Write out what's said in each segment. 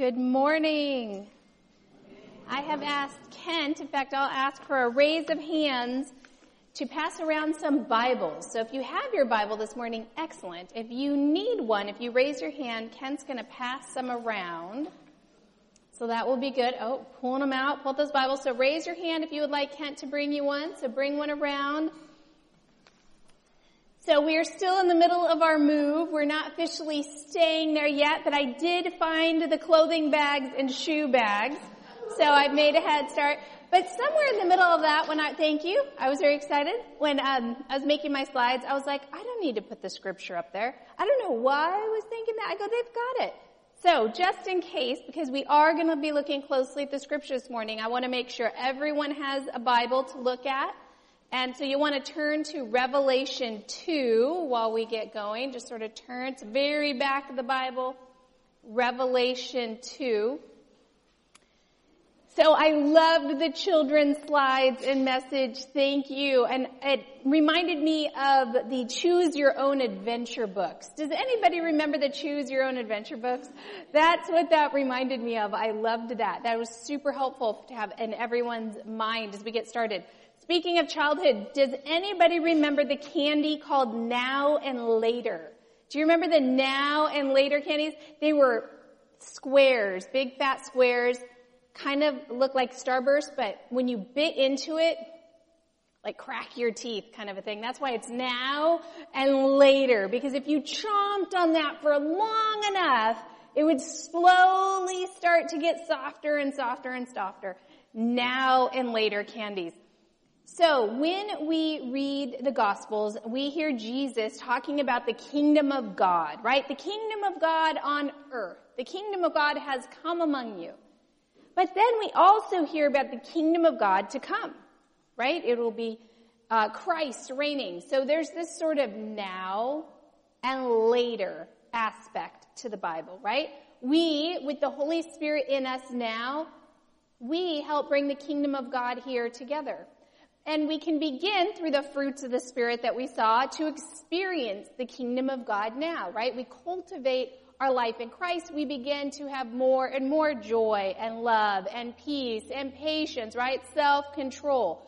Good morning. I have asked Kent, in fact, I'll ask for a raise of hands to pass around some Bibles. So if you have your Bible this morning, excellent. If you need one, if you raise your hand, Kent's going to pass some around. So that will be good. Oh, pulling them out, pull those Bibles. So raise your hand if you would like Kent to bring you one. So bring one around. So we are still in the middle of our move. We're not officially staying there yet, but I did find the clothing bags and shoe bags. So I've made a head start. But somewhere in the middle of that, thank you, I was very excited. When I was making my slides, I was like, I don't need to put the scripture up there. I don't know why I was thinking that. I go, they've got it. So just in case, because we are going to be looking closely at the scripture this morning, I want to make sure everyone has a Bible to look at. And so you want to turn to Revelation 2 while we get going. Just sort of turn. It's very back of the Bible. Revelation 2. So I loved the children's slides and message. Thank you. And it reminded me of the Choose Your Own Adventure books. Does anybody remember the Choose Your Own Adventure books? That's what that reminded me of. I loved that. That was super helpful to have in everyone's mind as we get started. Speaking of childhood, does anybody remember the candy called Now and Later? Do you remember the Now and Later candies? They were squares, big fat squares, kind of looked like Starburst, but when you bit into it, like crack your teeth kind of a thing. That's why it's Now and Later, because if you chomped on that for long enough, it would slowly start to get softer and softer and softer. Now and Later candies. So when we read the Gospels, we hear Jesus talking about the kingdom of God, right? The kingdom of God on earth. The kingdom of God has come among you. But then we also hear about the kingdom of God to come, right? It will be Christ reigning. So there's this sort of now and later aspect to the Bible, right? We, with the Holy Spirit in us now, we help bring the kingdom of God here together. And we can begin through the fruits of the Spirit that we saw to experience the kingdom of God now, right? We cultivate our life in Christ. We begin to have more and more joy and love and peace and patience, right? Self-control.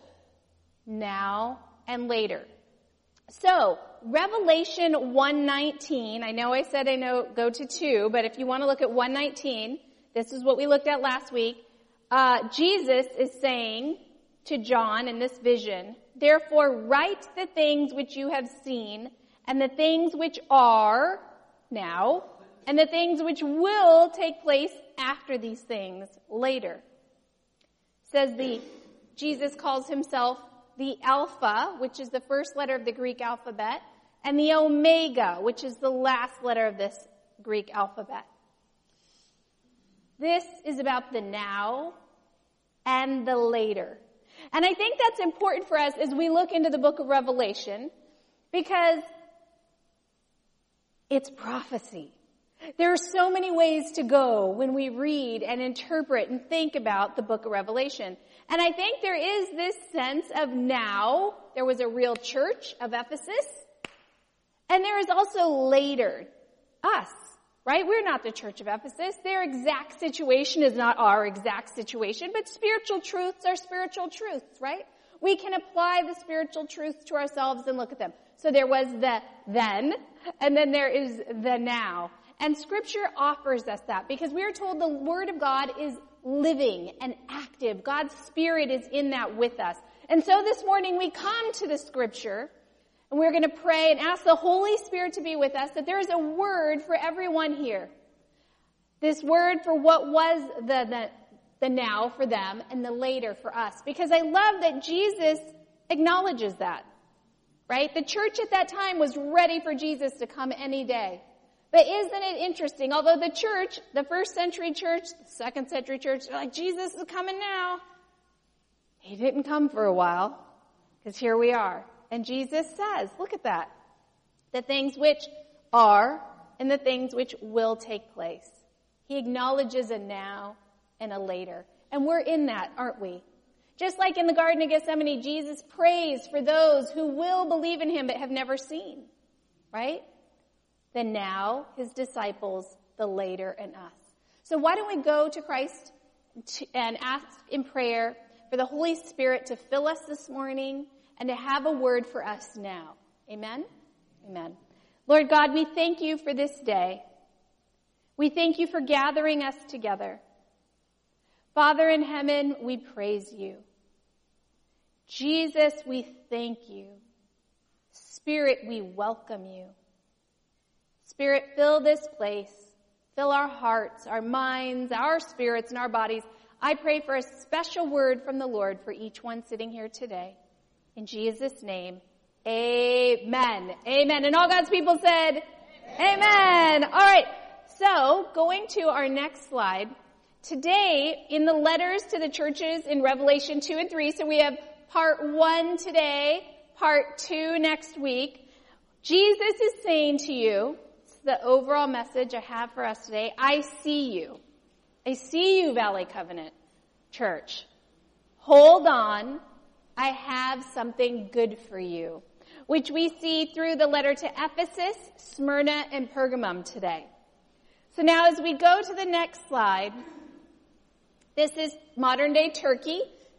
Now and later. So, Revelation 1:19, I know I said go to 2, but if you want to look at 1:19, this is what we looked at last week. Jesus is saying to John in this vision, therefore write the things which you have seen, and the things which are now, and the things which will take place after these things later. Jesus calls himself the Alpha, which is the first letter of the Greek alphabet, and the Omega, which is the last letter of this Greek alphabet. This is about the now and the later. And I think that's important for us as we look into the book of Revelation, because it's prophecy. There are so many ways to go when we read and interpret and think about the book of Revelation. And I think there is this sense of now, there was a real church of Ephesus, and there is also later, us. Right? We're not the church of Ephesus. Their exact situation is not our exact situation, but spiritual truths are spiritual truths, right? We can apply the spiritual truths to ourselves and look at them. So there was the then, and then there is the now. And Scripture offers us that because we are told the Word of God is living and active. God's Spirit is in that with us. And so this morning we come to the Scripture, and we're going to pray and ask the Holy Spirit to be with us, that there is a word for everyone here. This word for what was the now for them and the later for us. Because I love that Jesus acknowledges that. Right? The church at that time was ready for Jesus to come any day. But isn't it interesting? Although the church, the first century church, the second century church, they're like, Jesus is coming now. He didn't come for a while. Because here we are. And Jesus says, look at that, the things which are and the things which will take place. He acknowledges a now and a later. And we're in that, aren't we? Just like in the Garden of Gethsemane, Jesus prays for those who will believe in him but have never seen, right? The now, his disciples, the later, and us. So why don't we go to Christ and ask in prayer for the Holy Spirit to fill us this morning and to have a word for us now. Amen? Amen. Lord God, we thank you for this day. We thank you for gathering us together. Father in heaven, we praise you. Jesus, we thank you. Spirit, we welcome you. Spirit, fill this place. Fill our hearts, our minds, our spirits, and our bodies. I pray for a special word from the Lord for each one sitting here today. In Jesus' name, amen. Amen. And all God's people said, amen. All right. So, going to our next slide. Today, in the letters to the churches in Revelation 2 and 3, so we have part 1 today, part 2 next week. Jesus is saying to you, it's the overall message I have for us today, I see you. I see you, Valley Covenant Church. Hold on. I have something good for you, which we see through the letter to Ephesus, Smyrna, and Pergamum today. So now as we go to the next slide, this is modern day Turkey.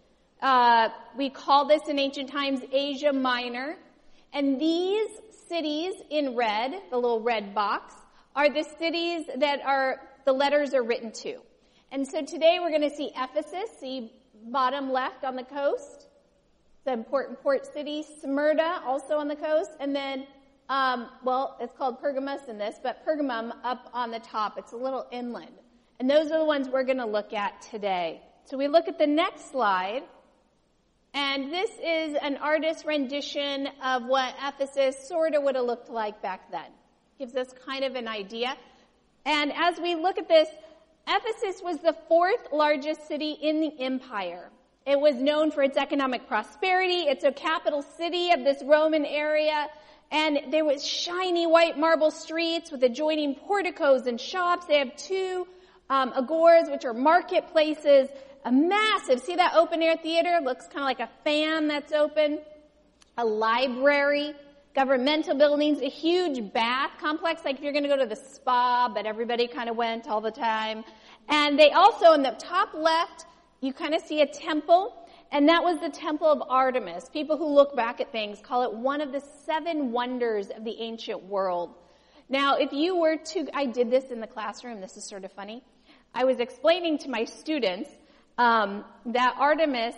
We call this in ancient times Asia Minor. And these cities in red, the little red box, are the cities that the letters are written to. And so today we're going to see Ephesus, see bottom left on the coast, the important port city, Smyrna, also on the coast, and then, it's called Pergamos in this, but Pergamum up on the top. It's a little inland. And those are the ones we're going to look at today. So we look at the next slide, and this is an artist's rendition of what Ephesus sort of would have looked like back then. Gives us kind of an idea. And as we look at this, Ephesus was the 4th largest city in the empire. It was known for its economic prosperity. It's a capital city of this Roman area. And there was shiny white marble streets with adjoining porticos and shops. They have 2 agoras, which are marketplaces. A massive, see that open air theater? Looks kind of like a fan that's open. A library, governmental buildings, a huge bath complex, like if you're going to go to the spa, but everybody kind of went all the time. And they also, in the top left, you kind of see a temple, and that was the Temple of Artemis. People who look back at things call it one of the 7 wonders of the ancient world. Now, if you were to, I did this in the classroom, this is sort of funny. I was explaining to my students that Artemis,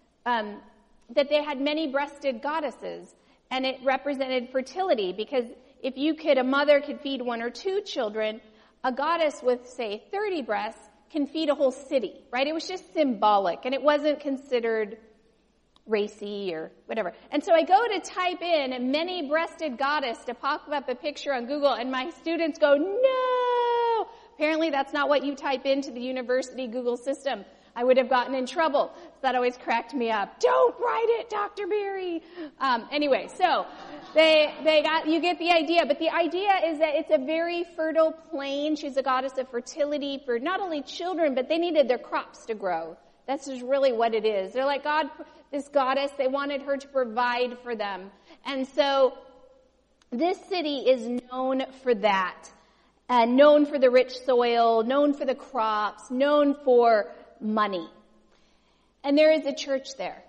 that they had many-breasted goddesses, and it represented fertility, because if a mother could feed 1 or 2 children, a goddess with, say, 30 breasts can feed a whole city, right? It was just symbolic, and it wasn't considered racy or whatever. And so I go to type in a many-breasted goddess to pop up a picture on Google, and my students go, no! Apparently that's not what you type into the university Google system. I would have gotten in trouble. So that always cracked me up. Don't write it, Dr. Berry. Anyway, so you get the idea. But the idea is that it's a very fertile plain. She's a goddess of fertility for not only children, but they needed their crops to grow. That's just really what it is. They're like, God, this goddess, they wanted her to provide for them. And so this city is known for that. Known for the rich soil, known for the crops, known for money. And there is a church there.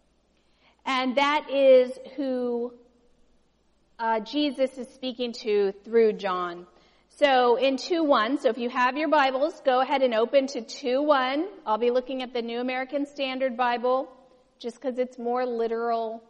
And that is who Jesus is speaking to through John. So in 2:1, so if you have your Bibles, go ahead and open to 2:1. I'll be looking at the New American Standard Bible just because it's more literal.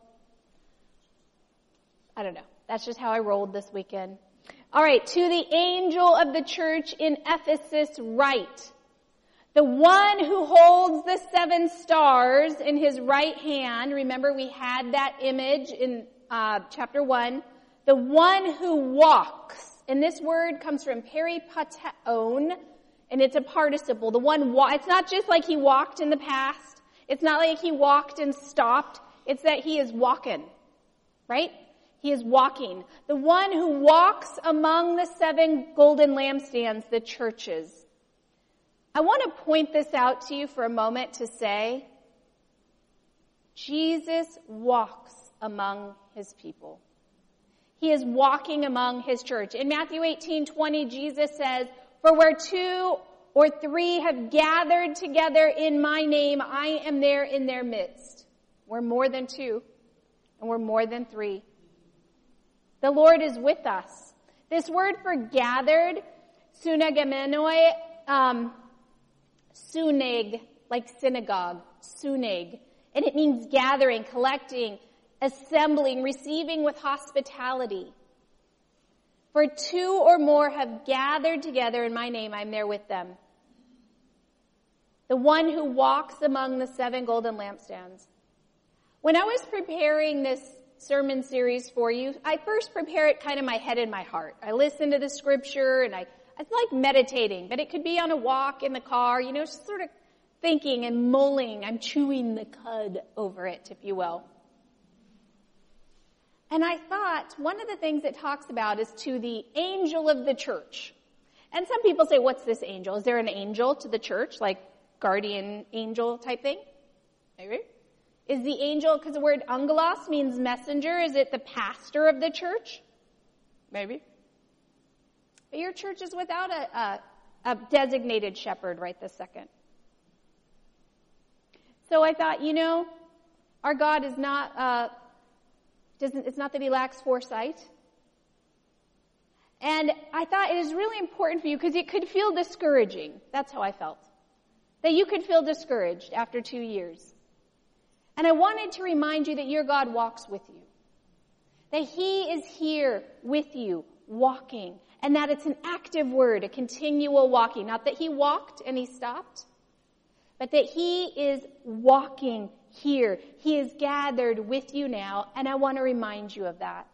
I don't know. That's just how I rolled this weekend. All right, to the angel of the church in Ephesus write, the one who holds the 7 stars in his right hand. Remember, we had that image in chapter 1. The one who walks. And this word comes from peripateon, and it's a participle. The one it's not just like he walked in the past. It's not like he walked and stopped. It's that he is walking. Right? He is walking. The one who walks among the 7 golden lampstands, the churches. I want to point this out to you for a moment to say, Jesus walks among his people. He is walking among his church. In Matthew 18:20, Jesus says, for where 2 or three have gathered together in my name, I am there in their midst. We're more than two, and we're more than three. The Lord is with us. This word for gathered, sunagamenoi, suneg, like synagogue, suneg. And it means gathering, collecting, assembling, receiving with hospitality. For two or more have gathered together in my name, I'm there with them. The one who walks among the 7 golden lampstands. When I was preparing this sermon series for you, I first prepare it kind of in my head and my heart. I listen to the scripture and I like meditating, but it could be on a walk in the car, just sort of thinking and mulling. I'm chewing the cud over it, if you will. And I thought one of the things it talks about is to the angel of the church. And some people say, what's this angel? Is there an angel to the church, like guardian angel type thing? Maybe. Is the angel, because the word angelos means messenger, is it the pastor of the church? Maybe. But your church is without a designated shepherd right this second. So I thought, our God is not, it's not that he lacks foresight. And I thought it is really important for you because it could feel discouraging. That's how I felt. That you could feel discouraged after 2 years. And I wanted to remind you that your God walks with you. That he is here with you, walking. And that it's an active word, a continual walking. Not that he walked and he stopped, but that he is walking here. He is gathered with you now, and I want to remind you of that.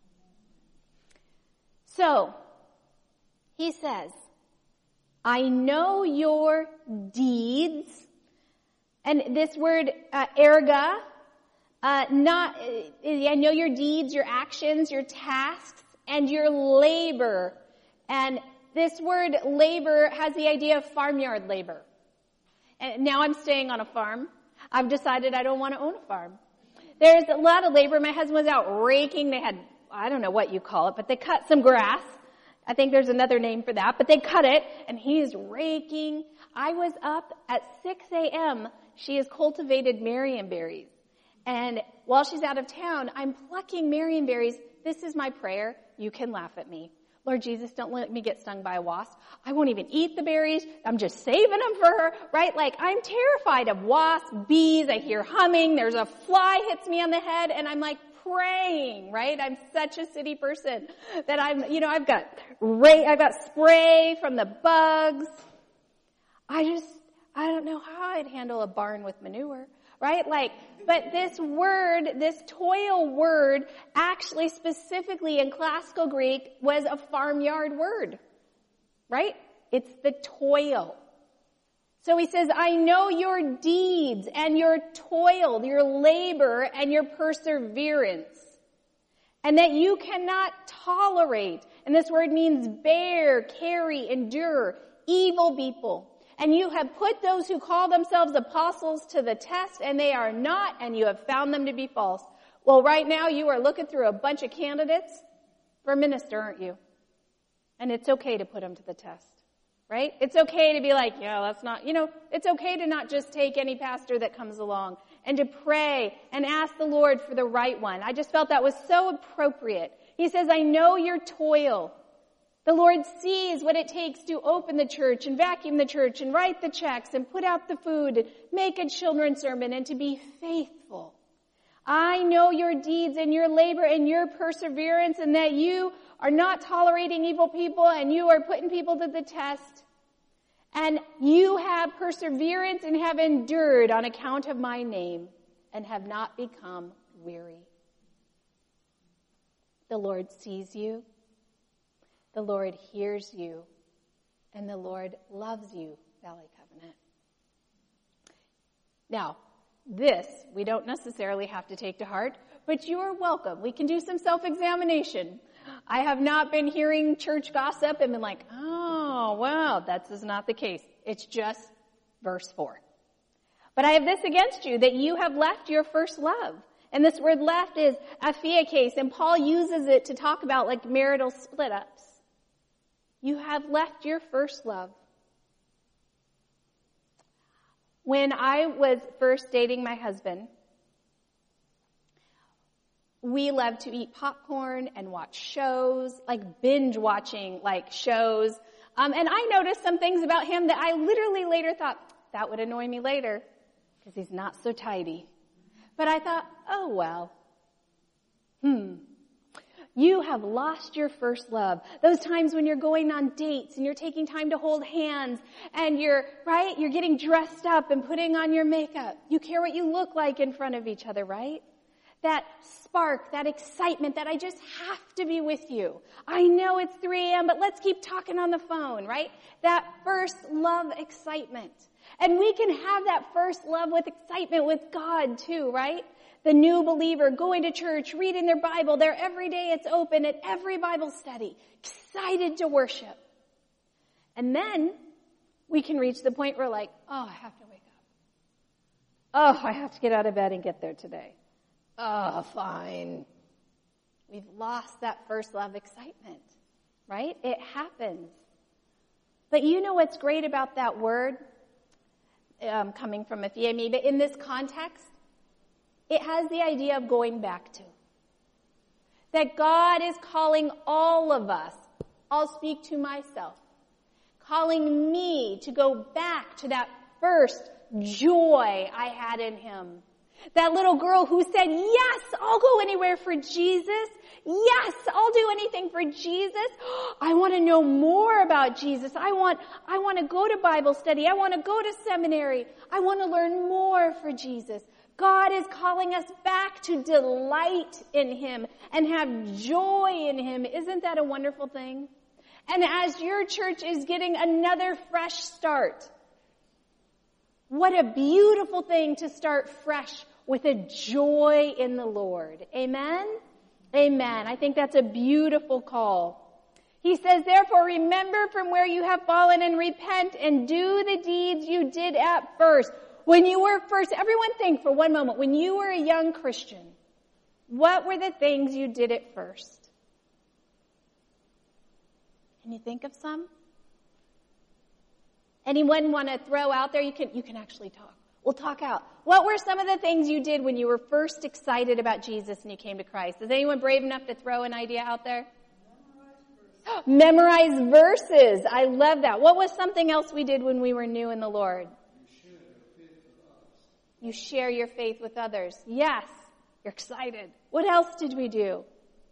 So, he says, I know your deeds. And this word, erga, I know your deeds, your actions, your tasks, and your labor. And this word labor has the idea of farmyard labor. And now I'm staying on a farm. I've decided I don't want to own a farm. There's a lot of labor. My husband was out raking. They had, I don't know what you call it, but they cut some grass. I think there's another name for that, but they cut it, and he's raking. I was up at 6 a.m. She has cultivated marionberries. And while she's out of town, I'm plucking marionberries. This is my prayer. You can laugh at me. Lord Jesus, don't let me get stung by a wasp. I won't even eat the berries. I'm just saving them for her, right? Like, I'm terrified of wasps, bees. I hear humming. There's a fly hits me on the head, and I'm like praying, right? I'm such a city person that I've got spray from the bugs. I don't know how I'd handle a barn with manure, right? But this word, this toil word, actually specifically in classical Greek was a farmyard word, right? It's the toil. So he says, I know your deeds and your toil, your labor and your perseverance, and that you cannot tolerate, and this word means bear, carry, endure, evil people. And you have put those who call themselves apostles to the test, and they are not, and you have found them to be false. Well, right now you are looking through a bunch of candidates for minister, aren't you? And it's okay to put them to the test, right? It's okay to be like, yeah, that's not, it's okay to not just take any pastor that comes along, and to pray and ask the Lord for the right one. I just felt that was so appropriate. He says, I know your toil. The Lord sees what it takes to open the church and vacuum the church and write the checks and put out the food and make a children's sermon and to be faithful. I know your deeds and your labor and your perseverance, and that you are not tolerating evil people and you are putting people to the test. And you have perseverance and have endured on account of my name and have not become weary. The Lord sees you. The Lord hears you, and the Lord loves you, Valley Covenant. Now, this we don't necessarily have to take to heart, but you are welcome. We can do some self-examination. I have not been hearing church gossip and been like, oh, wow, that is not the case. It's just verse 4. But I have this against you, that you have left your first love. And this word left is aphiakes, and Paul uses it to talk about like marital split-ups. You have left your first love. When I was first dating my husband, we loved to eat popcorn and watch shows, like binge watching like shows. And I noticed some things about him that I literally later thought, that would annoy me later because he's not so tidy. But I thought, oh well. You have lost your first love. Those times when you're going on dates and you're taking time to hold hands and you're getting dressed up and putting on your makeup. You care what you look like in front of each other, right? That spark, that excitement that I just have to be with you. I know it's 3 a.m., but let's keep talking on the phone, right? That first love excitement. And we can have that first love with excitement with God too, right? The new believer going to church, reading their Bible, there every day it's open at every Bible study, excited to worship. And then we can reach the point where we're like, oh, I have to wake up. Oh, I have to get out of bed and get there today. Oh, fine. We've lost that first love excitement, right? It happens. But you know what's great about that word coming from Ephiemi, but in this context, it has the idea of going back to. That God is calling all of us, I'll speak to myself, calling me to go back to that first joy I had in Him. That little girl who said, yes, I'll go anywhere for Jesus. Yes, I'll do anything for Jesus. I want to know more about Jesus. I want to go to Bible study. I want to go to seminary. I want to learn more for Jesus. God is calling us back to delight in Him and have joy in Him. Isn't that a wonderful thing? And as your church is getting another fresh start, what a beautiful thing to start fresh with a joy in the Lord. Amen? Amen. I think that's a beautiful call. He says, therefore, remember from where you have fallen and repent and do the deeds you did at first. When you were first, everyone think for one moment, when you were a young Christian, what were the things you did at first? Can you think of some? Anyone want to throw out there? You can actually talk. We'll talk out. What were some of the things you did when you were first excited about Jesus and you came to Christ? Is anyone brave enough to throw an idea out there? Memorize verses. I love that. What was something else we did when we were new in the Lord? You share your faith with others. Yes. You're excited. What else did we do?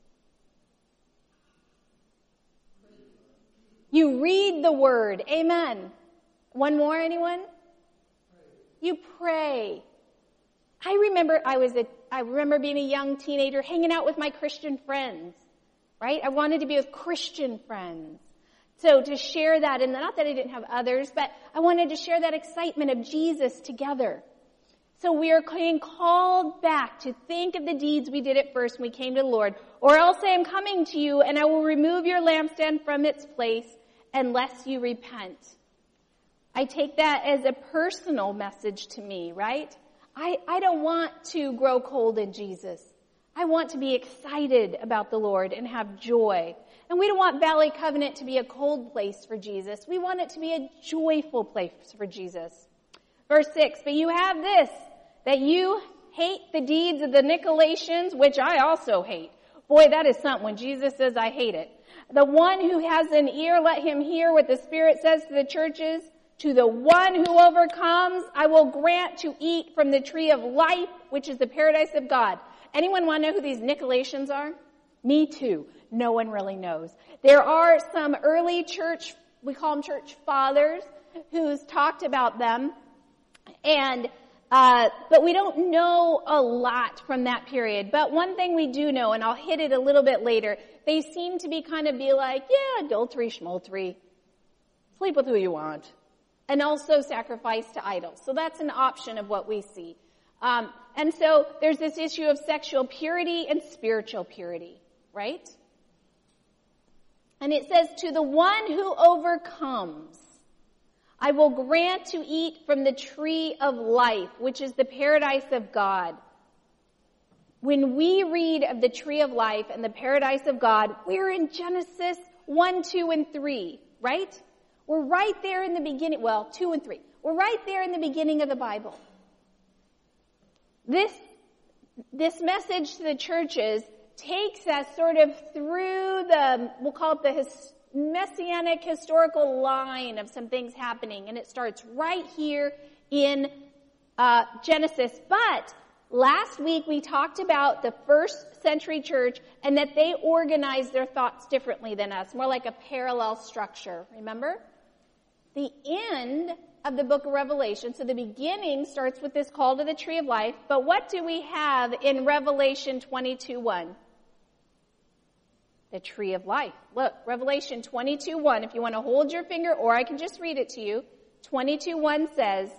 You read the Word. Amen. One more, anyone? You pray. I remember being a young teenager hanging out with my Christian friends, right? I wanted to be with Christian friends. So to share that, and not that I didn't have others, but I wanted to share that excitement of Jesus together. So we are being called back to think of the deeds we did at first when we came to the Lord. Or else I am coming to you and I will remove your lampstand from its place unless you repent. I take that as a personal message to me, right? I don't want to grow cold in Jesus. I want to be excited about the Lord and have joy. And we don't want Valley Covenant to be a cold place for Jesus. We want it to be a joyful place for Jesus. Verse 6, but you have this, that you hate the deeds of the Nicolaitans, which I also hate. Boy, that is something when Jesus says I hate it. The one who has an ear, let him hear what the Spirit says to the churches. To the one who overcomes, I will grant to eat from the tree of life, which is the paradise of God. Anyone want to know who these Nicolaitans are? Me too. No one really knows. There are some early church, we call them church fathers, who's talked about them. And but we don't know a lot from that period. But one thing we do know, and I'll hit it a little bit later, they seem to be like, yeah, adultery, schmultery, sleep with who you want, and also sacrifice to idols. So that's an option of what we see. And so there's this issue of sexual purity and spiritual purity, right? And it says, to the one who overcomes, I will grant to eat from the tree of life, which is the paradise of God. When we read of the tree of life and the paradise of God, we're in Genesis 1, 2, and 3, right? We're right there in the beginning. Well, 2 and 3. We're right there in the beginning of the Bible. This message to the churches takes us sort of through we'll call it the messianic historical line of some things happening. And it starts right here in Genesis. But last week we talked about the first century church and that they organized their thoughts differently than us, more like a parallel structure. Remember? The end of the book of Revelation, so the beginning starts with this call to the tree of life, but what do we have in Revelation 22:1? The tree of life. Look, Revelation 22:1, if you want to hold your finger, or I can just read it to you. 22:1 says,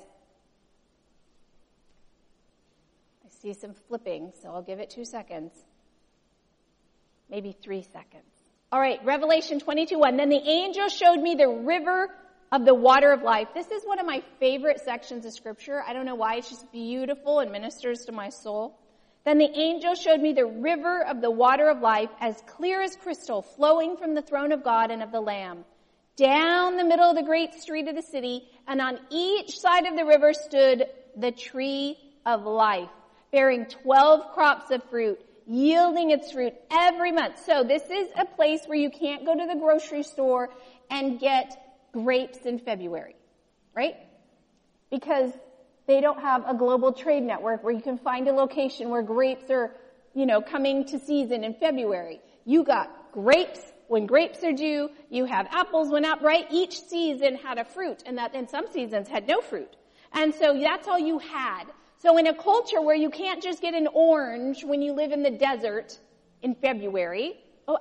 I see some flipping, so I'll give it 2 seconds. Maybe 3 seconds. All right, Revelation 22:1. Then the angel showed me the river of the water of life. This is one of my favorite sections of Scripture. I don't know why. It's just beautiful and ministers to my soul. Then the angel showed me the river of the water of life, as clear as crystal, flowing from the throne of God and of the Lamb, down the middle of the great street of the city, and on each side of the river stood the tree of life, bearing 12 crops of fruit, yielding its fruit every month. So this is a place where you can't go to the grocery store and get grapes in February, right? Because they don't have a global trade network where you can find a location where grapes are, coming to season in February. You got grapes when grapes are due. You have apples when right? Each season had a fruit, and some seasons had no fruit. And so that's all you had. So in a culture where you can't just get an orange when you live in the desert in February,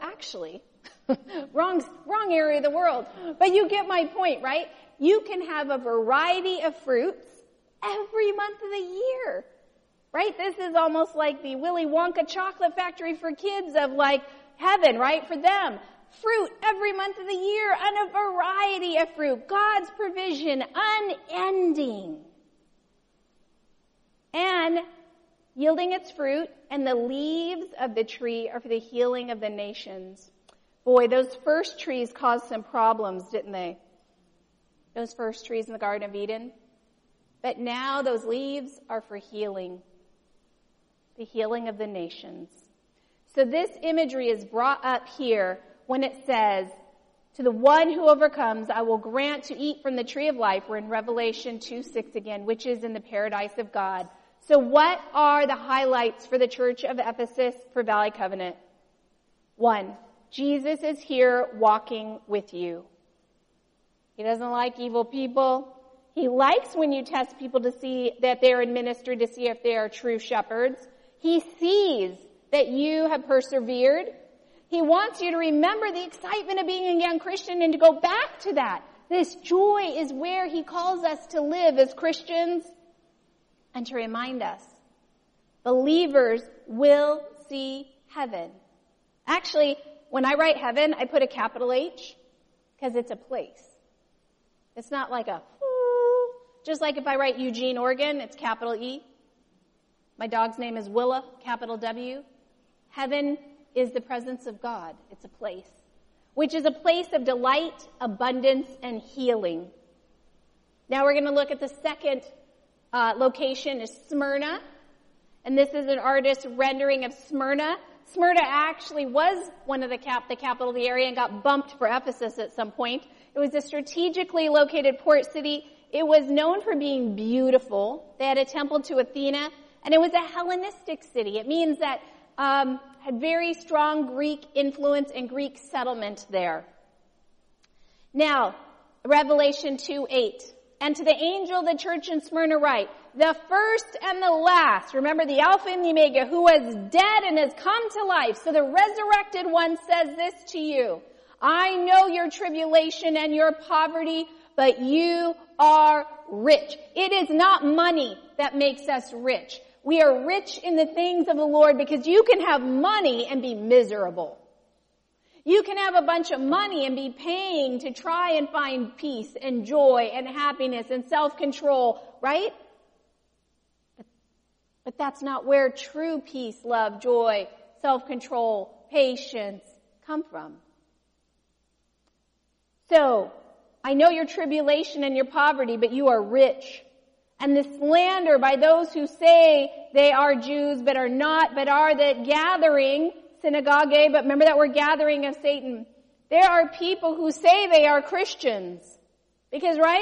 wrong area of the world. But you get my point, right? You can have a variety of fruits every month of the year, right? This is almost like the Willy Wonka chocolate factory for kids of like heaven, right? For them. Fruit every month of the year and a variety of fruit. God's provision, unending. And yielding its fruit, and the leaves of the tree are for the healing of the nations. Boy, those first trees caused some problems, didn't they? Those first trees in the Garden of Eden. But now those leaves are for healing. The healing of the nations. So this imagery is brought up here when it says, to the one who overcomes, I will grant to eat from the tree of life. We're in Revelation 2:6 again, which is in the paradise of God. So what are the highlights for the church of Ephesus for Valley Covenant? 1, Jesus is here walking with you. He doesn't like evil people. He likes when you test people to see that they're in ministry, to see if they are true shepherds. He sees that you have persevered. He wants you to remember the excitement of being a young Christian and to go back to that. This joy is where he calls us to live as Christians, and to remind us, believers will see heaven. Actually, when I write heaven, I put a capital H because it's a place. It's not like just like if I write Eugene, Oregon, it's capital E. My dog's name is Willa, capital W. Heaven is the presence of God. It's a place, which is a place of delight, abundance, and healing. Now we're going to look at the second location is Smyrna. And this is an artist's rendering of Smyrna. Smyrna actually was one of the capital of the area and got bumped for Ephesus at some point. It was a strategically located port city. It was known for being beautiful. They had a temple to Athena, and it was a Hellenistic city. It means that had very strong Greek influence and Greek settlement there. Now, Revelation 2:8. And to the angel of the church in Smyrna write, the first and the last, remember the Alpha and the Omega, who was dead and has come to life. So the resurrected one says this to you. I know your tribulation and your poverty, but you are rich. It is not money that makes us rich. We are rich in the things of the Lord because you can have money and be miserable. You can have a bunch of money and be paying to try and find peace and joy and happiness and self-control, right? But that's not where true peace, love, joy, self-control, patience come from. So, I know your tribulation and your poverty, but you are rich. And the slander by those who say they are Jews but are not, but are the gathering, synagogue, but remember that word gathering of Satan. There are people who say they are Christians. Because, right,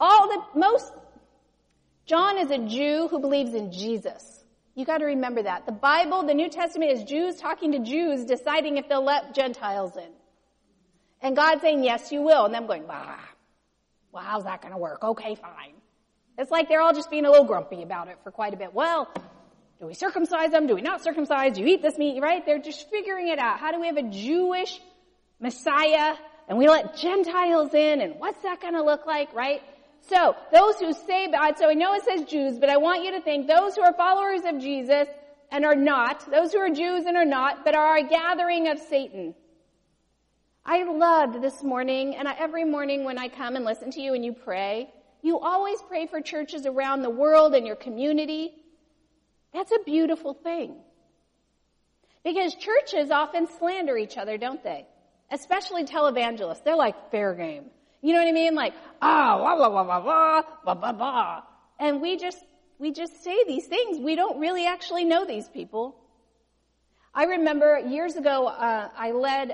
John is a Jew who believes in Jesus. You got to remember that. The Bible, the New Testament, is Jews talking to Jews, deciding if they'll let Gentiles in. And God saying, yes, you will. And them going, bah. Well, how's that going to work? Okay, fine. It's like they're all just being a little grumpy about it for quite a bit. Well, do we circumcise them? Do we not circumcise? Do you eat this meat? Right? They're just figuring it out. How do we have a Jewish Messiah and we let Gentiles in? And what's that going to look like? Right? So, those who say, so I know it says Jews, but I want you to think those who are followers of Jesus and are not, those who are Jews and are not, but are a gathering of Satan. I loved this morning, and every morning when I come and listen to you and you pray, you always pray for churches around the world and your community. That's a beautiful thing. Because churches often slander each other, don't they? Especially televangelists. They're like fair game. You know what I mean? Like, blah, blah, blah, blah, blah, blah, blah, blah. And we just say these things. We don't really actually know these people. I remember years ago, I led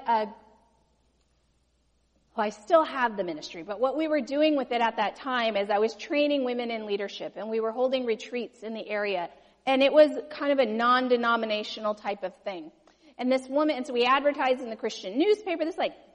I still have the ministry, but what we were doing with it at that time is I was training women in leadership, and we were holding retreats in the area, and it was kind of a non-denominational type of thing. And this woman, and so we advertised in the Christian newspaper, this is like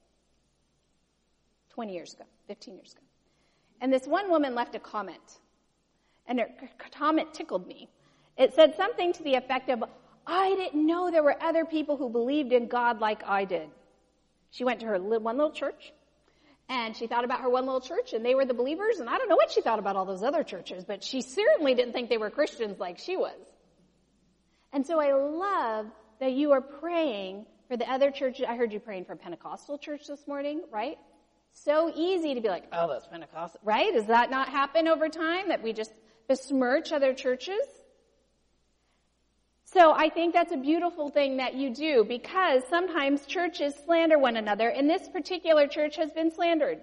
20 years ago, 15 years ago. And this one woman left a comment, and her comment tickled me. It said something to the effect of, I didn't know there were other people who believed in God like I did. She went to her one little church, and she thought about her one little church, and they were the believers, and I don't know what she thought about all those other churches, but she certainly didn't think they were Christians like she was. And so I love that you are praying for the other churches. I heard you praying for a Pentecostal church this morning, right? So easy to be like, oh, that's Pentecostal, right? Does that not happen over time, that we just besmirch other churches? So I think that's a beautiful thing that you do, because sometimes churches slander one another, and this particular church has been slandered.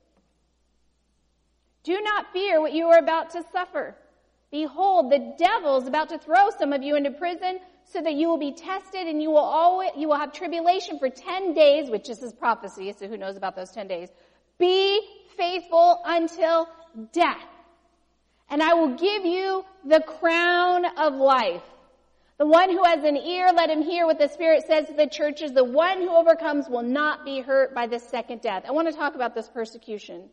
Do not fear what you are about to suffer. Behold, the devil is about to throw some of you into prison so that you will be tested, and you will have tribulation for 10 days, which is his prophecy, so who knows about those 10 days. Be faithful until death, and I will give you the crown of life. The one who has an ear, let him hear what the Spirit says to the churches. The one who overcomes will not be hurt by the second death. I want to talk about this persecution.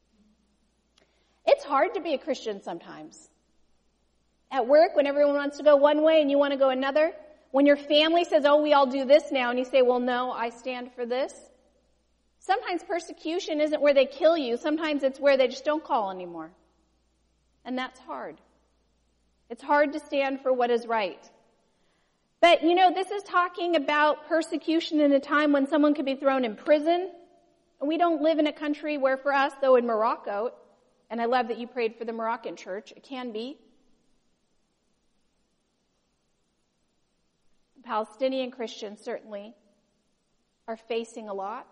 It's hard to be a Christian sometimes. At work, when everyone wants to go one way and you want to go another. When your family says, oh, we all do this now, and you say, well, no, I stand for this. Sometimes persecution isn't where they kill you. Sometimes it's where they just don't call anymore. And that's hard. It's hard to stand for what is right. But, this is talking about persecution in a time when someone could be thrown in prison. And we don't live in a country where, for us, though in Morocco, and I love that you prayed for the Moroccan church, it can be. The Palestinian Christians certainly are facing a lot.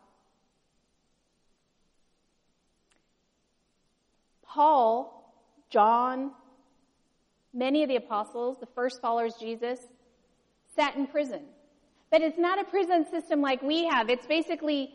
Paul, John, many of the apostles, the first followers of Jesus, sat in prison. But it's not a prison system like we have. It's basically,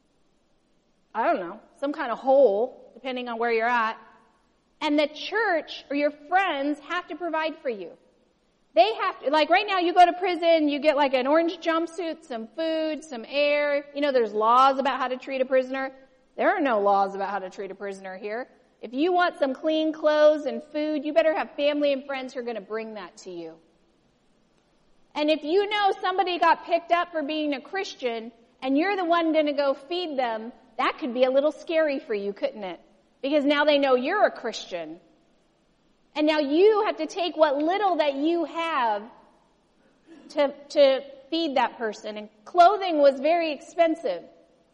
some kind of hole, depending on where you're at. And the church or your friends have to provide for you. They have to, like right now you go to prison, you get like an orange jumpsuit, some food, some air. There's laws about how to treat a prisoner. There are no laws about how to treat a prisoner here. If you want some clean clothes and food, you better have family and friends who are going to bring that to you. And if you know somebody got picked up for being a Christian and you're the one going to go feed them, that could be a little scary for you, couldn't it? Because now they know you're a Christian. And now you have to take what little that you have to feed that person. And clothing was very expensive.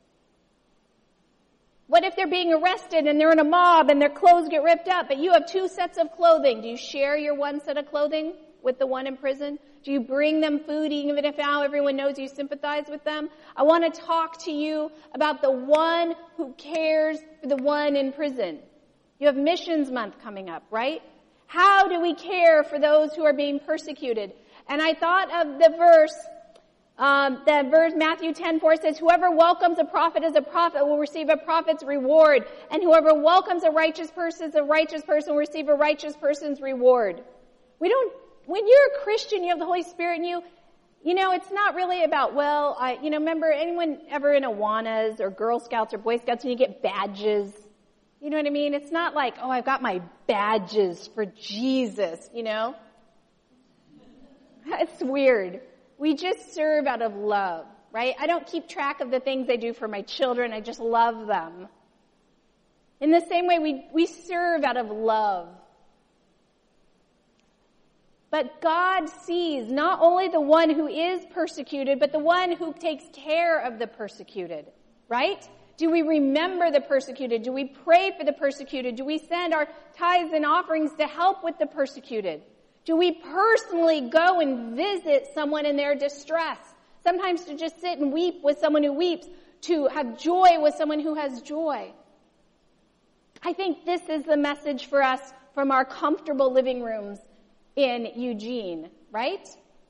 What if they're being arrested and they're in a mob and their clothes get ripped up, but you have 2 sets of clothing? Do you share your one set of clothing with the one in prison? Do you bring them food even if now everyone knows you sympathize with them? I want to talk to you about the one who cares for the one in prison. You have Missions Month coming up, right? How do we care for those who are being persecuted? And I thought of the verse, Matthew 10:4 says, whoever welcomes a prophet as a prophet will receive a prophet's reward. And whoever welcomes a righteous person as a righteous person will receive a righteous person's reward. When you're a Christian, you have the Holy Spirit in you, it's not really about, remember anyone ever in Awanas or Girl Scouts or Boy Scouts and you get badges? You know what I mean? It's not like, I've got my badges for Jesus, It's weird. We just serve out of love, right? I don't keep track of the things I do for my children. I just love them. In the same way, we serve out of love. But God sees not only the one who is persecuted, but the one who takes care of the persecuted, right? Do we remember the persecuted? Do we pray for the persecuted? Do we send our tithes and offerings to help with the persecuted? Do we personally go and visit someone in their distress? Sometimes to just sit and weep with someone who weeps, to have joy with someone who has joy. I think this is the message for us from our comfortable living rooms in Eugene, right?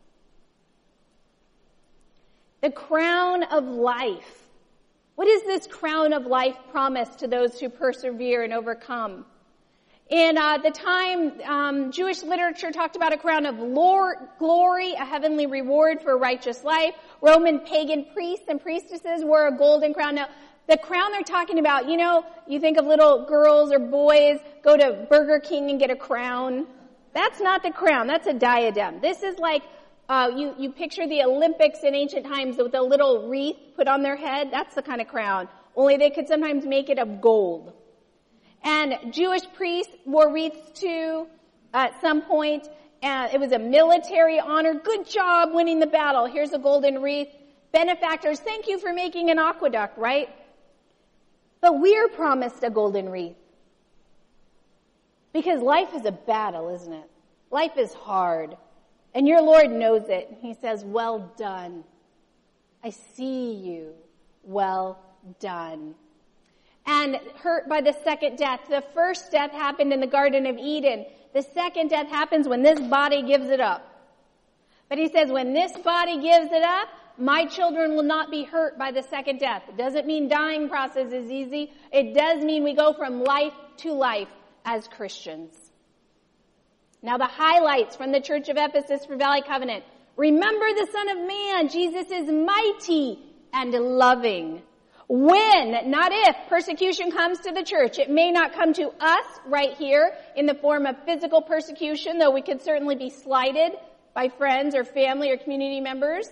The crown of life. What is this crown of life promise to those who persevere and overcome? In the time, Jewish literature talked about a crown of glory, a heavenly reward for a righteous life. Roman pagan priests and priestesses wore a golden crown. Now, the crown they're talking about, you think of little girls or boys go to Burger King and get a crown. That's not the crown. That's a diadem. This is like, you picture the Olympics in ancient times with a little wreath put on their head. That's the kind of crown. Only they could sometimes make it of gold. And Jewish priests wore wreaths too at some point. And it was a military honor. Good job winning the battle. Here's a golden wreath. Benefactors, thank you for making an aqueduct, right? But we're promised a golden wreath. Because life is a battle, isn't it? Life is hard. And your Lord knows it. He says, well done. I see you. Well done. And hurt by the second death. The first death happened in the Garden of Eden. The second death happens when this body gives it up. But he says, when this body gives it up, my children will not be hurt by the second death. It doesn't mean dying process is easy. It does mean we go from life to life as Christians. Now the highlights from the Church of Ephesus for Valley Covenant. Remember the Son of Man. Jesus is mighty and loving. When, not if, persecution comes to the church, it may not come to us right here in the form of physical persecution, though we could certainly be slighted by friends or family or community members.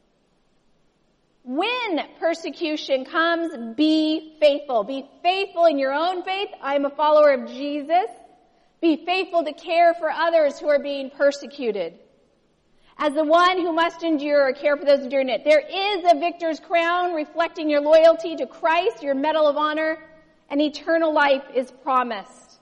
When persecution comes, be faithful. Be faithful in your own faith. I am a follower of Jesus. Be faithful to care for others who are being persecuted. As the one who must endure or care for those enduring it. There is a victor's crown reflecting your loyalty to Christ, your medal of honor, and eternal life is promised.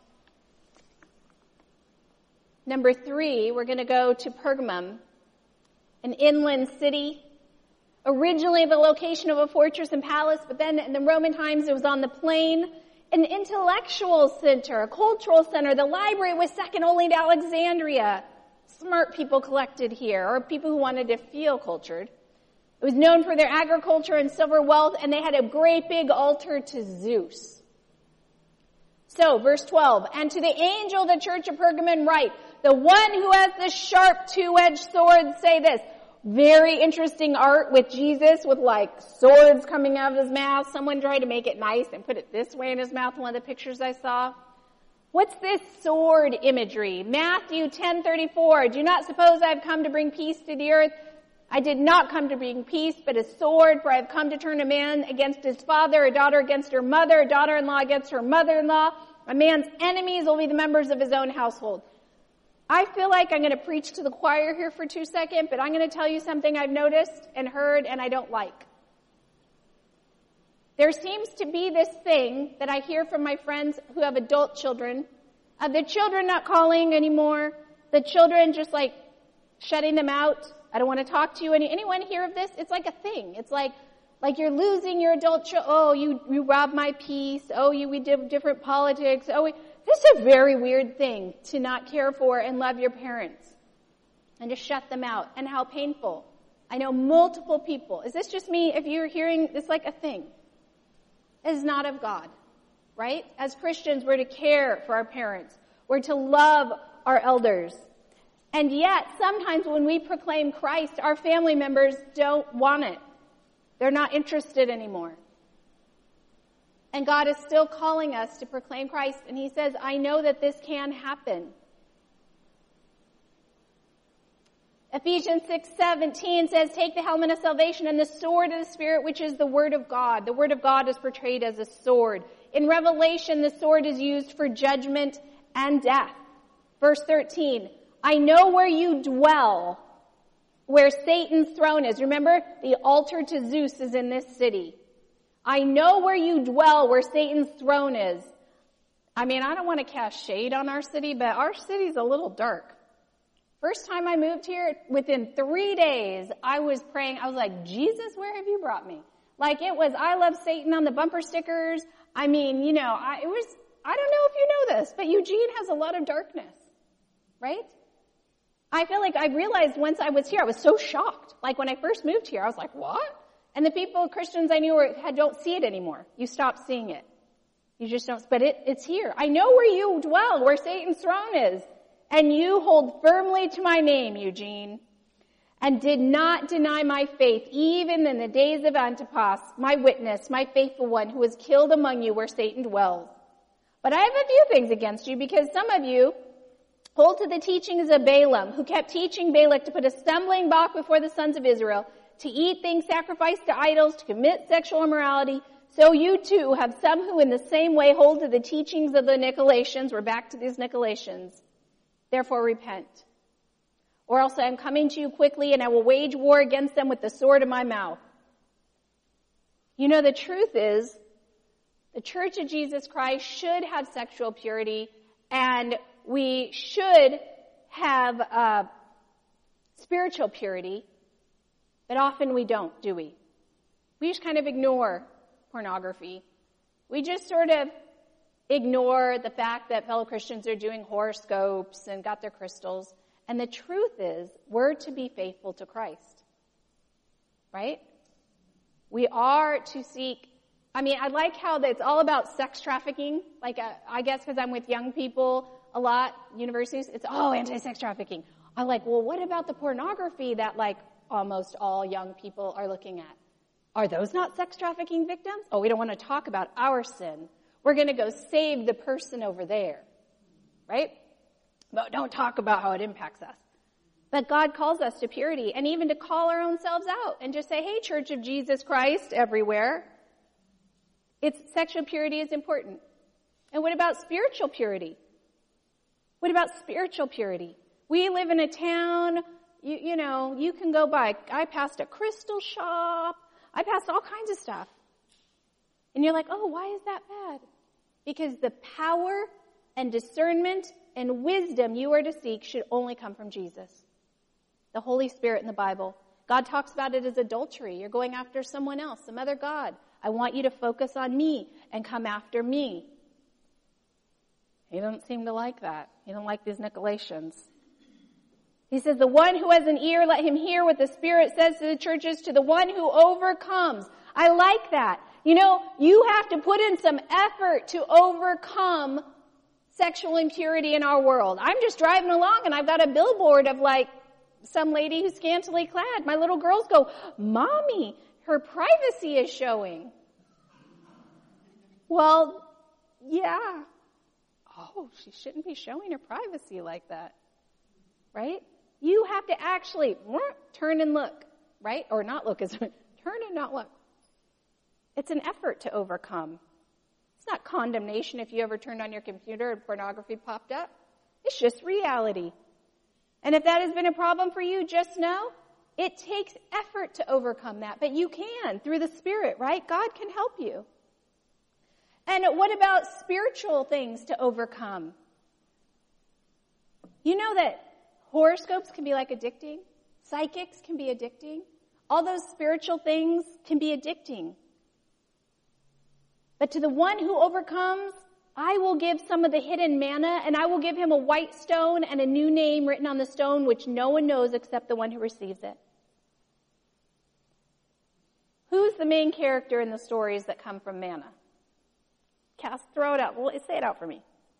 Number 3, we're going to go to Pergamum, an inland city. Originally the location of a fortress and palace, but then in the Roman times it was on the plain. An intellectual center, a cultural center. The library was second only to Alexandria. Smart people collected here, or people who wanted to feel cultured. It was known for their agriculture and silver wealth, and they had a great big altar to Zeus. So, verse 12, and to the angel of the church of Pergamon write, the one who has the sharp two-edged sword, say this. Very interesting art with Jesus with like swords coming out of his mouth. Someone tried to make it nice and put it this way in his mouth, one of the pictures I saw. What's this sword imagery? Matthew 10:34. Do not suppose I have come to bring peace to the earth. I did not come to bring peace, but a sword, for I have come to turn a man against his father, a daughter against her mother, a daughter-in-law against her mother-in-law. A man's enemies will be the members of his own household. I feel like I'm going to preach to the choir here for 2 seconds, but I'm going to tell you something I've noticed and heard and I don't like. There seems to be this thing that I hear from my friends who have adult children, of the children not calling anymore, the children just like shutting them out. I don't want to talk to you. Anyone hear of this? It's like a thing. It's like you're losing your adult children. Oh, you robbed my peace. Oh, we did different politics. This is a very weird thing to not care for and love your parents and to shut them out. And how painful. I know multiple people. Is this just me? If you're hearing this like a thing, it is not of God, right? As Christians, we're to care for our parents. We're to love our elders. And yet, sometimes when we proclaim Christ, our family members don't want it. They're not interested anymore. And God is still calling us to proclaim Christ. And he says, I know that this can happen. Ephesians 6:17 says, take the helmet of salvation and the sword of the Spirit, which is the Word of God. The Word of God is portrayed as a sword. In Revelation, the sword is used for judgment and death. Verse 13, I know where you dwell, where Satan's throne is. Remember, the altar to Zeus is in this city. I know where you dwell, where Satan's throne is. I mean, I don't want to cast shade on our city, but our city's a little dark. First time I moved here, within 3 days, I was praying. I was like, Jesus, where have you brought me? Like it was, I love Satan on the bumper stickers. I mean, I don't know if you know this, but Eugene has a lot of darkness, right? I feel like I realized once I was here, I was so shocked. Like when I first moved here, I was like, what? And the Christians I knew don't see it anymore. You stop seeing it. You just don't, but it's here. I know where you dwell, where Satan's throne is. And you hold firmly to my name, Eugene, and did not deny my faith, even in the days of Antipas, my witness, my faithful one, who was killed among you where Satan dwells. But I have a few things against you, because some of you hold to the teachings of Balaam, who kept teaching Balak to put a stumbling block before the sons of Israel, to eat things sacrificed to idols, to commit sexual immorality. So you too have some who in the same way hold to the teachings of the Nicolaitans. We're back to these Nicolaitans. Therefore repent. Or else I am coming to you quickly, and I will wage war against them with the sword of my mouth. The truth is, the Church of Jesus Christ should have sexual purity, and we should have spiritual purity, but often we don't, do we? We just kind of ignore pornography. We just sort of ignore the fact that fellow Christians are doing horoscopes and got their crystals. And the truth is, we're to be faithful to Christ. Right? We are to seek, I like how it's all about sex trafficking. Like, I guess because I'm with young people a lot, universities, it's anti-sex trafficking. I'm like, well, what about the pornography that almost all young people are looking at? Are those not sex trafficking victims? Oh, we don't want to talk about our sin. We're going to go save the person over there, right? But don't talk about how it impacts us. But God calls us to purity, and even to call our own selves out and just say, hey, Church of Jesus Christ everywhere, sexual purity is important. And what about spiritual purity? What about spiritual purity? We live in a town, you can go by. I passed a crystal shop. I passed all kinds of stuff. And you're like, oh, why is that bad? Because the power and discernment and wisdom you are to seek should only come from Jesus. The Holy Spirit in the Bible. God talks about it as adultery. You're going after someone else, some other God. I want you to focus on me and come after me. He doesn't seem to like that. He doesn't like these Nicolaitans. He says, the one who has an ear, let him hear what the Spirit says to the churches, to the one who overcomes. I like that. You have to put in some effort to overcome sexual impurity in our world. I'm just driving along and I've got a billboard of some lady who's scantily clad. My little girls go, Mommy, her privacy is showing. Well, yeah. Oh, she shouldn't be showing her privacy like that. Right? You have to actually turn and look, right? Or not look, turn and not look. It's an effort to overcome. It's not condemnation if you ever turned on your computer and pornography popped up. It's just reality. And if that has been a problem for you, just know it takes effort to overcome that. But you can through the Spirit, right? God can help you. And what about spiritual things to overcome? You know that Horoscopes can be like addicting. Psychics can be addicting. All those spiritual things can be addicting. But to the one who overcomes, I will give some of the hidden manna, and I will give him a white stone and a new name written on the stone, which no one knows except the one who receives it. Who's the main character in the stories that come from manna? Throw it out. Well, say it out for me.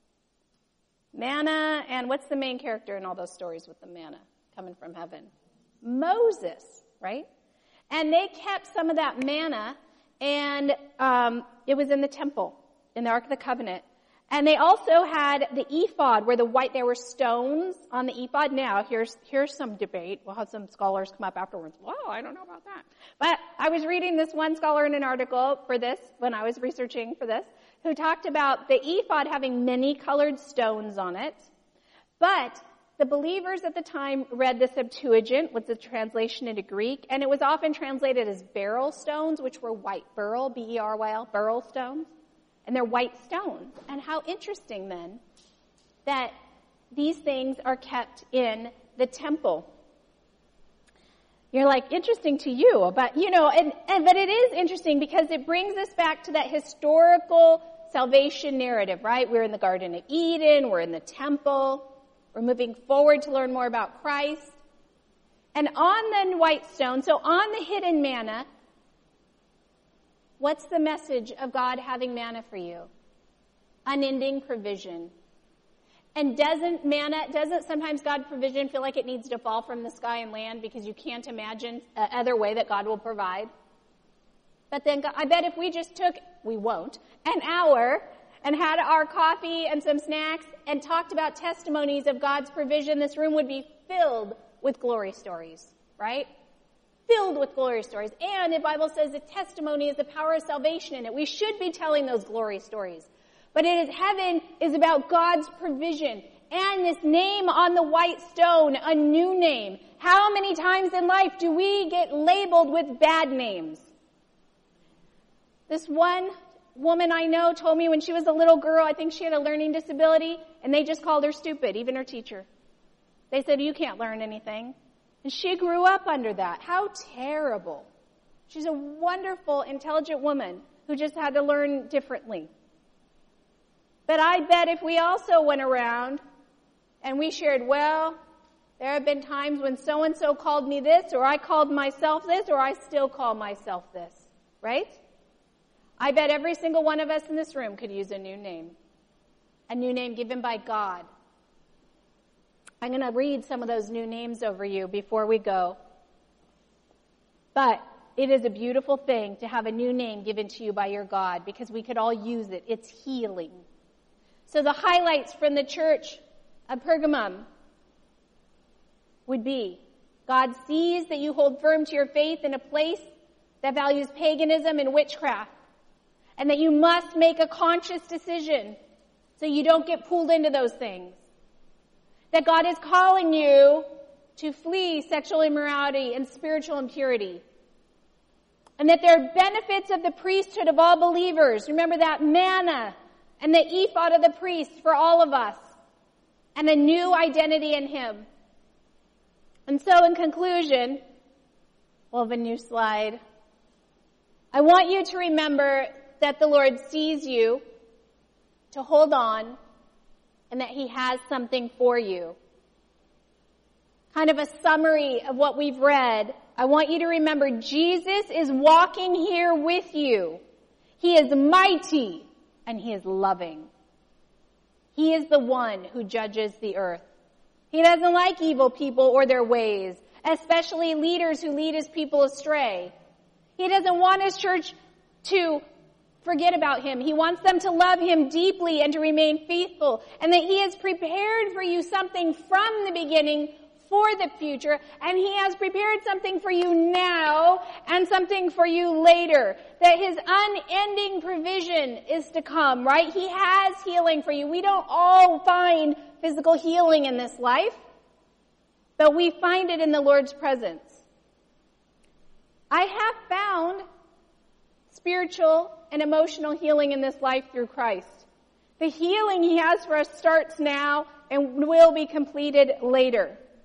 Manna, and what's the main character in all those stories with the manna coming from heaven? Moses, right? And they kept some of that manna, and it was in the temple, in the Ark of the Covenant. And they also had the ephod, where there were stones on the ephod. Now, here's some debate. We'll have some scholars come up afterwards. Whoa, I don't know about that. But I was reading this one scholar in an article for this, when I was researching for this, who talked about the ephod having many colored stones on it. But the believers at the time read the Septuagint, was the translation into Greek, and it was often translated as beryl stones, which were white. Beryl, B-E-R-Y-L, beryl stones. And they're white stones. And how interesting, then, that these things are kept in the temple. You're like, interesting to you, but, but it is interesting because it brings us back to that historical salvation narrative, right? We're in the Garden of Eden, we're in the temple, we're moving forward to learn more about Christ. And on the white stone, so on the hidden manna, what's the message of God having manna for you? Unending provision. And doesn't sometimes God's provision feel like it needs to fall from the sky and land because you can't imagine other way that God will provide? But then I bet if we just took, we won't, an hour and had our coffee and some snacks and talked about testimonies of God's provision, this room would be filled with glory stories, right? Filled with glory stories. And the Bible says that testimony is the power of salvation in it. We should be telling those glory stories. But heaven is about God's provision. And this name on the white stone, a new name. How many times in life do we get labeled with bad names? This one woman I know told me when she was a little girl, I think she had a learning disability, and they just called her stupid, even her teacher. They said, you can't learn anything. And she grew up under that. How terrible. She's a wonderful, intelligent woman who just had to learn differently. But I bet if we also went around and we shared, well, there have been times when so-and-so called me this, or I called myself this, or I still call myself this, right? I bet every single one of us in this room could use a new name given by God. I'm going to read some of those new names over you before we go. But it is a beautiful thing to have a new name given to you by your God because we could all use it. It's healing. So the highlights from the church of Pergamum would be, God sees that you hold firm to your faith in a place that values paganism and witchcraft, and that you must make a conscious decision so you don't get pulled into those things. That God is calling you to flee sexual immorality and spiritual impurity. And that there are benefits of the priesthood of all believers. Remember that manna and the ephod of the priest for all of us. And a new identity in him. And so in conclusion, we'll have a new slide. I want you to remember that the Lord sees you, to hold on, and that he has something for you. Kind of a summary of what we've read. I want you to remember Jesus is walking here with you. He is mighty and he is loving. He is the one who judges the earth. He doesn't like evil people or their ways, especially leaders who lead his people astray. He doesn't want his church to forget about him. He wants them to love him deeply and to remain faithful, and that he has prepared for you something from the beginning for the future, and he has prepared something for you now and something for you later. That his unending provision is to come, right? He has healing for you. We don't all find physical healing in this life, but we find it in the Lord's presence. I have found spiritual and emotional healing in this life through Christ. The healing he has for us starts now and will be completed later.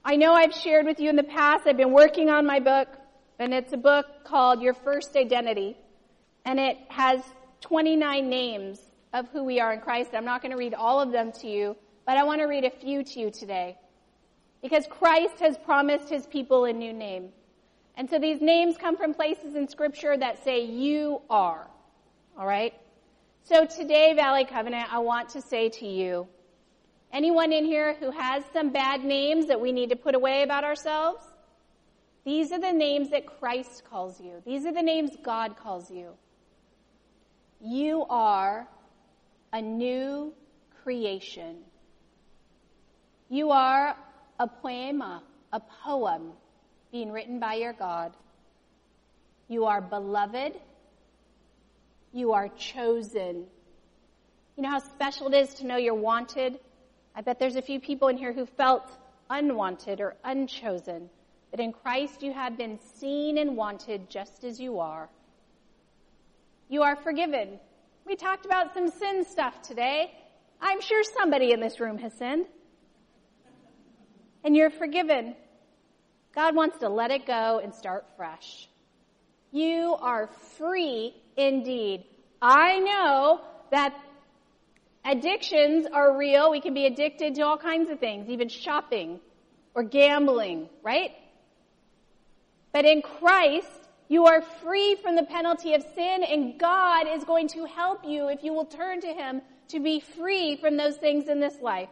I know I've shared with you in the past, I've been working on my book, and it's a book called Your First Identity, and it has 29 names of who we are in Christ. I'm not going to read all of them to you, but I want to read a few to you today, because Christ has promised his people a new name. And so these names come from places in Scripture that say, you are. All right? So today, Valley Covenant, I want to say to you, anyone in here who has some bad names that we need to put away about ourselves, these are the names that Christ calls you. These are the names God calls you. You are a new creation. You are a poema, a poem being written by your God. You are beloved. You are chosen. You know how special it is to know you're wanted? I bet there's a few people in here who felt unwanted or unchosen. But in Christ you have been seen and wanted just as you are. You are forgiven. We talked about some sin stuff today. I'm sure somebody in this room has sinned. And you're forgiven. God wants to let it go and start fresh. You are free indeed. I know that addictions are real. We can be addicted to all kinds of things, even shopping or gambling, right? But in Christ, you are free from the penalty of sin, and God is going to help you if you will turn to him to be free from those things in this life.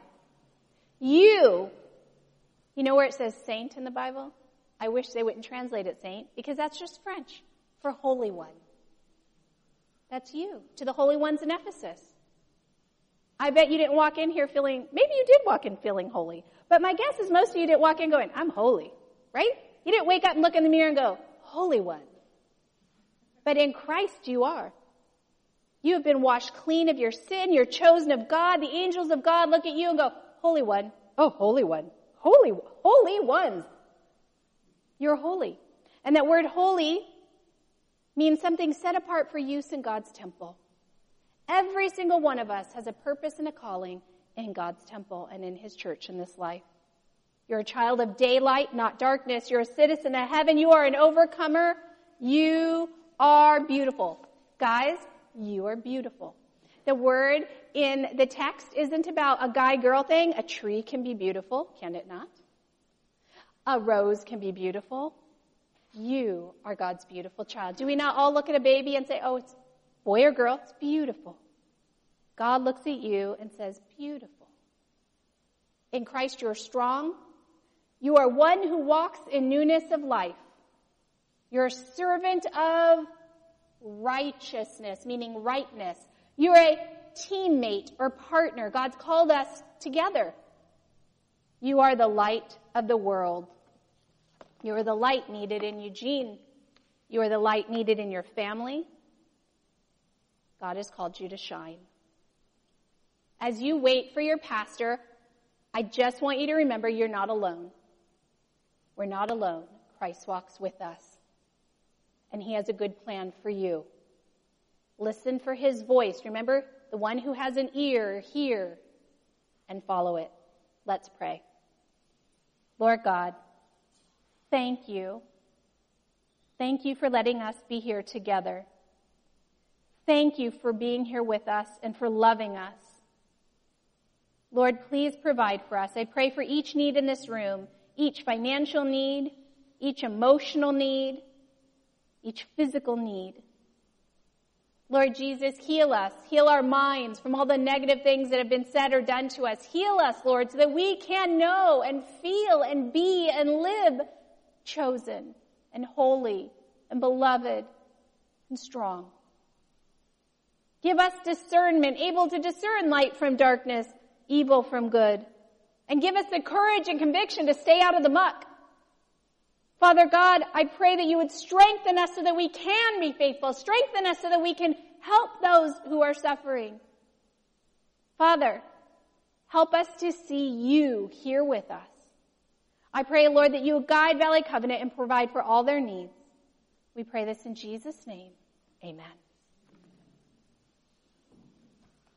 You know where it says saint in the Bible? I wish they wouldn't translate it saint, because that's just French for holy one. That's you, to the holy ones in Ephesus. I bet you didn't walk in here maybe you did walk in feeling holy, but my guess is most of you didn't walk in going, I'm holy, right? You didn't wake up and look in the mirror and go, holy one. But in Christ you are. You have been washed clean of your sin. You're chosen of God. The angels of God look at you and go, holy one. Oh, holy one. Holy ones. You're holy. And that word holy means something set apart for use in God's temple. Every single one of us has a purpose and a calling in God's temple and in his church in this life. You're a child of daylight, not darkness. You're a citizen of heaven. You are an overcomer. You are beautiful. Guys, you are beautiful. The word in the text isn't about a guy-girl thing. A tree can be beautiful, can it not? A rose can be beautiful. You are God's beautiful child. Do we not all look at a baby and say, oh, it's boy or girl? It's beautiful. God looks at you and says, beautiful. In Christ you are strong. You are one who walks in newness of life. You're a servant of righteousness, meaning rightness. You're a teammate or partner. God's called us together. You are the light of the world. You are the light needed in Eugene. You are the light needed in your family. God has called you to shine. As you wait for your pastor, I just want you to remember you're not alone. We're not alone. Christ walks with us. And he has a good plan for you. Listen for his voice. Remember, the one who has an ear, hear and follow it. Let's pray. Lord God, thank you. Thank you for letting us be here together. Thank you for being here with us and for loving us. Lord, please provide for us. I pray for each need in this room, each financial need, each emotional need, each physical need. Lord Jesus, heal us. Heal our minds from all the negative things that have been said or done to us. Heal us, Lord, so that we can know and feel and be and live chosen and holy and beloved and strong. Give us discernment, able to discern light from darkness, evil from good. And give us the courage and conviction to stay out of the muck. Father God, I pray that you would strengthen us so that we can be faithful. Strengthen us so that we can help those who are suffering. Father, help us to see you here with us. I pray, Lord, that you would guide Valley Covenant and provide for all their needs. We pray this in Jesus' name. Amen.